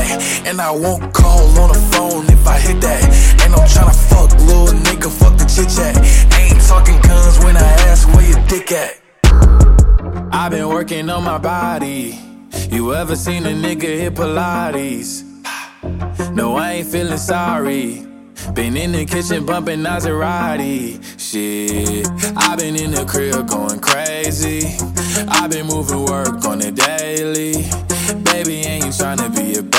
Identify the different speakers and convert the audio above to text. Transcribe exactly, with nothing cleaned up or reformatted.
Speaker 1: And I won't call on the phone if I hit that. Ain't no tryna fuck, little nigga, fuck the chit chat. Ain't talking guns when I ask where your dick at. I've been working on my body. You ever seen a nigga hit Pilates? No, I ain't feeling sorry. Been in the kitchen bumping Maserati. Shit, I been in the crib going crazy. I been moving work on the daily. Baby, ain't you tryna be a